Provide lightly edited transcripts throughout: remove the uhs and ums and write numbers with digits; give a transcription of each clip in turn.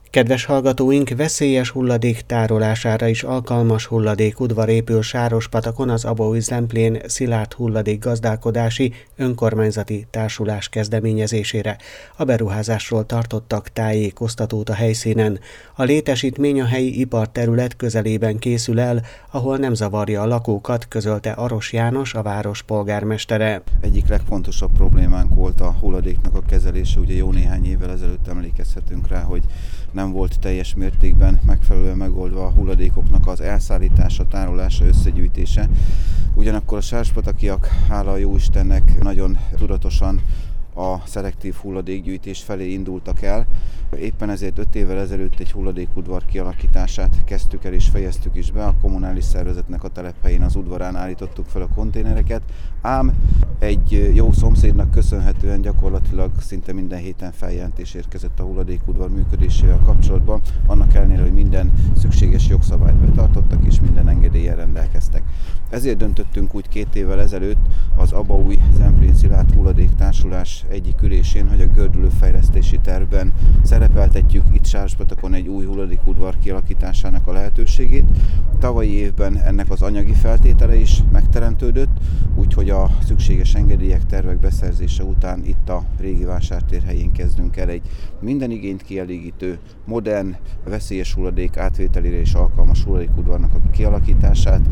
Kedves hallgatóink, veszélyes hulladék tárolására is alkalmas hulladékudvar épül Sárospatakon az Abaúj Zemplén Szilárd Hulladékgazdálkodási Önkormányzati Társulás kezdeményezésére. A beruházásról tartottak tájékoztatót a helyszínen. A létesítmény a helyi iparterület közelében készül el, ahol nem zavarja a lakókat, közölte Aros János, a város polgármestere. Egyik legfontosabb problémánk volt a hulladéknak a kezelése. Ugye jó néhány évvel ezelőtt emlékezhetünk rá, hogy nem volt teljes mértékben megfelelően megoldva a hulladékoknak az elszállítása, tárolása, összegyűjtése. Ugyanakkor a sárospatakiak, hála a jóistennek, nagyon tudatosan a szelektív hulladékgyűjtés felé indultak el. Éppen ezért 5 évvel ezelőtt egy hulladékudvar kialakítását kezdtük el és fejeztük is be. A kommunális szervezetnek a telephelyén, az udvarán állítottuk fel a konténereket, ám egy jó szomszédnak köszönhetően gyakorlatilag szinte minden héten feljelentés érkezett a hulladékudvar működésével kapcsolatban, annak ellenére, hogy minden szükséges jogszabályt betartottak és minden engedéllyel rendelkeztek. Ezért döntöttünk úgy 2 évvel ezelőtt az Abaúj Zemplén Szilárd Hulladéktársulás egyik ülésén, hogy a gördülőfejlesztési tervben szerepeltetjük itt Sárospatakon egy új hulladékudvar kialakításának a lehetőségét. Tavalyi évben ennek az anyagi feltétele is megteremtődött, úgyhogy a szükséges engedélyek, tervek beszerzése után itt a régi vásártér helyén kezdünk el egy minden igényt kielégítő, modern, veszélyes hulladék átvételére és alkalmas hulladékudvarnak a kialakítását.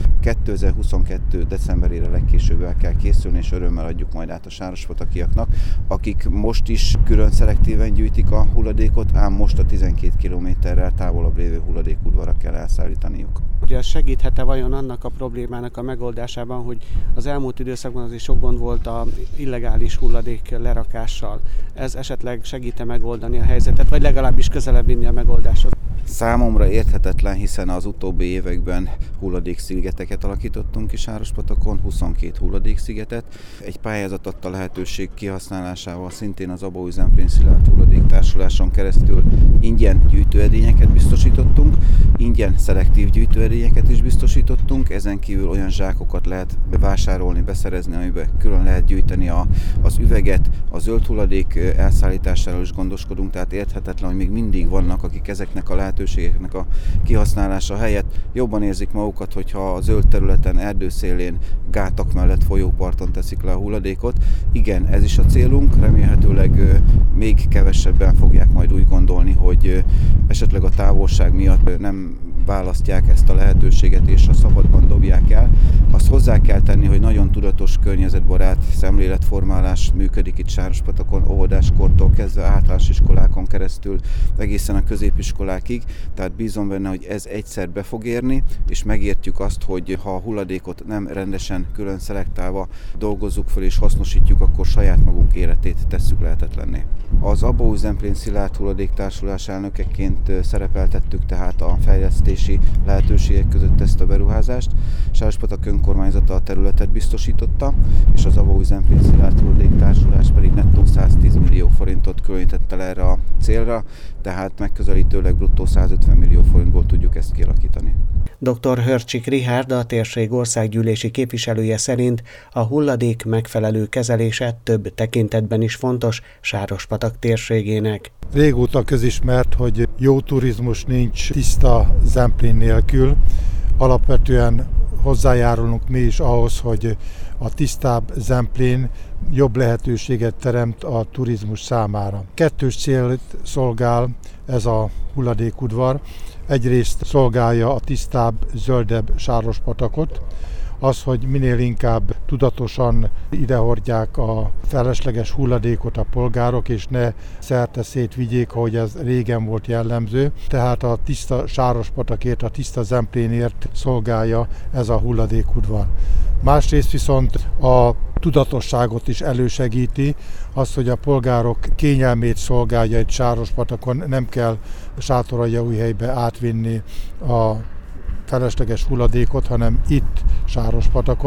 2022. decemberére legkésőbb el kell készülni, és örömmel adjuk majd át a sárospatakiaknak, akik most is külön szelektíven gyűjtik a hulladékot, ám most a 12 kilométerrel távolabb lévő hulladékudvarra kell elszállítaniuk. Ugye ez segíthet-e vajon annak a problémának a megoldásában, hogy az elmúlt időszakban azért sok gond volt a illegális hulladék lerakással? Ez esetleg segít-e megoldani a helyzetet, vagy legalábbis közelebb vinni a megoldáshoz? Számomra érthetetlen, hiszen az utóbbi években hulladékszigeteket alakítottunk ki Sárospatakon, 22 hulladékszigetet. Egy pályázat adta lehetőség kihasználásával szintén az Abaúj Zemplén Szilárd Hulladéktársuláson keresztül ingyen gyűjtőedényeket biztosítottunk, ingyen szelektív gyűjtőedényeket is biztosítottunk, ezen kívül olyan zsákokat lehet vásárolni, beszerezni, amiben külön lehet gyűjteni az üveget, a zöld hulladék elszállításáról is gondoskodunk, tehát érthetetlen, hogy még mindig vannak, akik ezeknek a lehetőségeknek a kihasználása helyett jobban érzik magukat, hogyha a zöld területen, erdőszélén, gátak mellett, folyóparton teszik le a hulladékot. Igen, ez is a célunk, remélhetőleg még kevesebben fogják majd úgy gondolni, hogy esetleg a távolság miatt nem választják ezt a lehetőséget és a szabadban dobják el. Azt hozzá kell tenni, hogy nagyon tudatos, környezetbarát szemléletformálás működik itt Sárospatakon, óvodáskortól kezdve általános iskolákon keresztül egészen a középiskolákig, tehát bízom benne, hogy ez egyszer be fog érni, és megértjük azt, hogy ha a hulladékot nem rendesen külön szelektálva dolgozzuk fel és hasznosítjuk, akkor saját magunk életét tesszük lehetetlenné. Az Abaúj Zemplén Szilárd Hulladéktársulás elnökeként szerepeltettük tehát a fejlesztési lehetőségek között ezt a beruházást. Sárospatak önkormányzata a területet biztosította, és az Abaúj Zemplén Szilárd Hulladéktársulás pedig nettó 110 millió forintot különített el erre a célra, tehát megközelítőleg bruttó 150 millió forintból tudjuk ezt kialakítani. Dr. Hörcsik Richárd, a térség országgyűlési képviselője szerint a hulladék megfelelő kezelése több tekintetben is fontos Sárospatak térségének. Régóta közismert, hogy jó turizmus nincs tiszta Zemplén nélkül. Alapvetően hozzájárulunk mi is ahhoz, hogy a tisztább Zemplén jobb lehetőséget teremt a turizmus számára. Kettős célt szolgál ez a hulladékudvar. Egyrészt szolgálja a tisztább, zöldebb Sárospatakot, az, hogy minél inkább tudatosan idehordják a felesleges hulladékot a polgárok, és ne szerte szétvigyék, ahogy ez régen volt jellemző. Tehát a tiszta Sárospatakért, a tiszta Zemplénért szolgálja ez a hulladékudvar. Másrészt viszont a tudatosságot is elősegíti, az, hogy a polgárok kényelmét szolgálja egy Sárospatakon, nem kell Sátoraljaújhelybe átvinni a felesleges hulladékot, hanem itt Sárospatakon.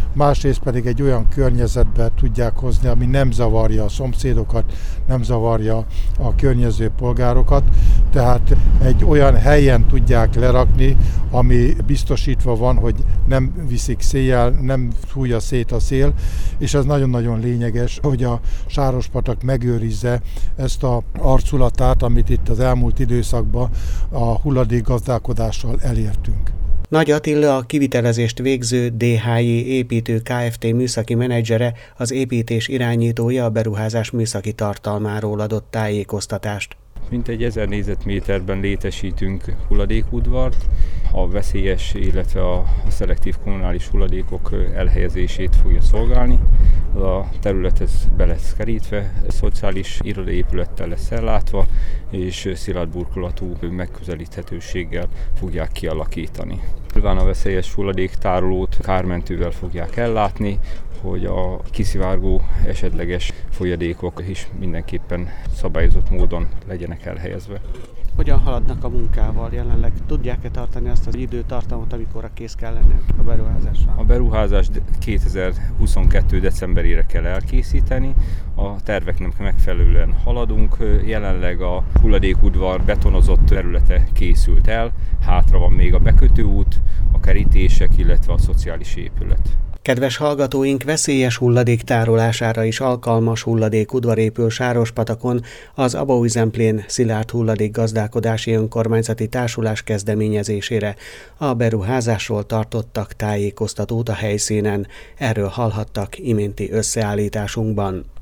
másrészt pedig egy olyan környezetbe tudják hozni, ami nem zavarja a szomszédokat, nem zavarja a környező polgárokat, tehát egy olyan helyen tudják lerakni, ami biztosítva van, hogy nem viszik széjjel, nem fújja szét a szél, és ez nagyon-nagyon lényeges, hogy a Sárospatak megőrizze ezt az arculatát, amit itt az elmúlt időszakban a hulladékgazdálkodással elértünk. Nagy Attila, a kivitelezést végző DHJ építő Kft. Műszaki menedzsere, az építés irányítója a beruházás műszaki tartalmáról adott tájékoztatást. Mintegy 1000 négyzetméterben létesítünk hulladékudvart, a veszélyes, illetve a szelektív kommunális hulladékok elhelyezését fogja szolgálni. A terület be lesz kerítve, szociális irodaépülettel lesz ellátva, és szilárd burkolatú megközelíthetőséggel fogják kialakítani. Nyilván a veszélyes hulladéktárolót kármentővel fogják ellátni, hogy a kiszivárgó esetleges folyadékok is mindenképpen szabályozott módon legyenek elhelyezve. Hogyan haladnak a munkával jelenleg? Tudják-e tartani azt az időtartamot, amikor kész kell lenni a beruházással? A beruházást 2022. decemberére kell elkészíteni, a terveknek megfelelően haladunk, jelenleg a hulladékudvar betonozott területe készült el, hátra van még a bekötőút, a kerítések, illetve a szociális épület. Kedves hallgatóink, veszélyes hulladék tárolására is alkalmas hulladékudvar épül Sárospatakon az Abaúj-Zemplén Szilárd Hulladék Gazdálkodási Önkormányzati Társulás kezdeményezésére. A beruházásról tartottak tájékoztatót a helyszínen. Erről hallhattak iménti összeállításunkban.